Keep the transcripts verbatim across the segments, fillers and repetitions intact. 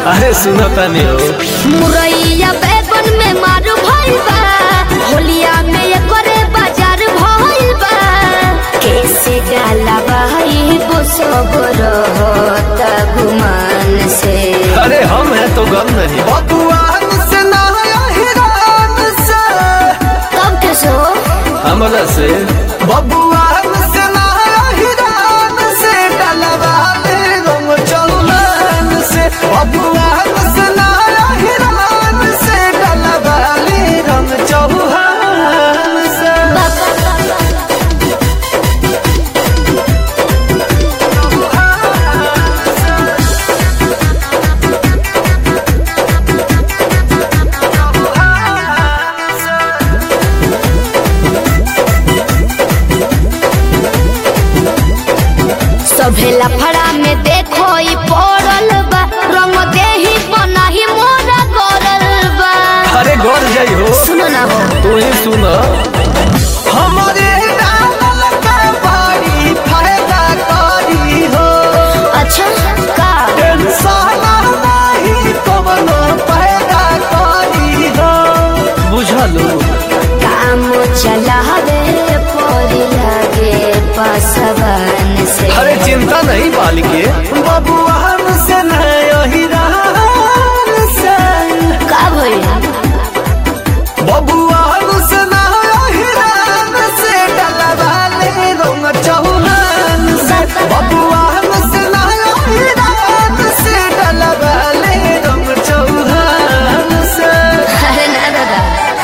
अरे सुनो तनी हो मुरैया बैगन में मार भइल बा, होलिया में एकरे बाजार भइल बा। कैसे डाला भाई बुसबर होता गुमान से। अरे हम हैं तो गम नहीं बबुआन से ना हिरान से तब कैसे हो हमरा से बबुआन से ना हिरान से डलवा ले रंग चौहान से बबुआन से ना हिरान से डलवा ले रंग चौहान से सभे लफड़ा में देखो ई पड़ल बा, रंग देही बनाही मोरा करल बा। अरे गौर जाई हो सुनो ना हो तू ही सुन हमारे डाल का बड़ी फायदा करी हो अच्छा का टेंशन नहीं कवनो पैदा करी हो बुझलो काम चलावे पड़ी लागे पासवान से। अरे चिंता नहीं बालिके बबुआन से नहीं रान से का भइल बबुआन से नहीं रान से डलवा ले रंग चौहान से बबुआन से नहीं रान से डलवा ले रंग चौहान से अरे ना दादा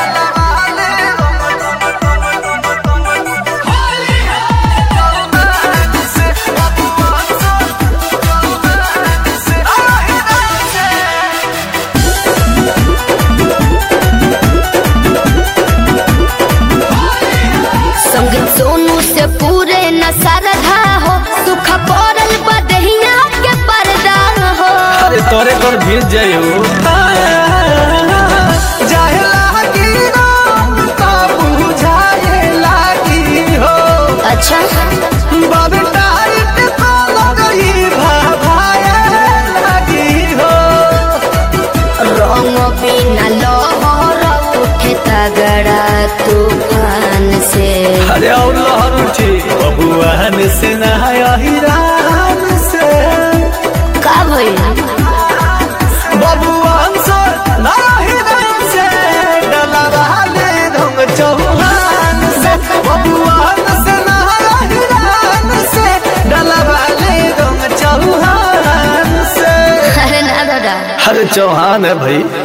संगीत सोनू से पूरे न सरधा हो, सुख पड़ल बदहिया के पर्दा हो। अरे तोरे कर भीज जाई हो जाए लागी रंग तो बुझाए लागी हो अच्छा बब टाइट तो लगई भाभाए लागी हो रंग बिना लहर उठे तगड़ा तूफान से। अरे और लहर उठी बबुआन से नहिरान से का भइल बबुआन से नहिरान से डलवा ले रंग चौहान से बबुआन से नहिरान से डलवा ले रंग चौहान से अरे ना दादा अरे चौहान है भाई।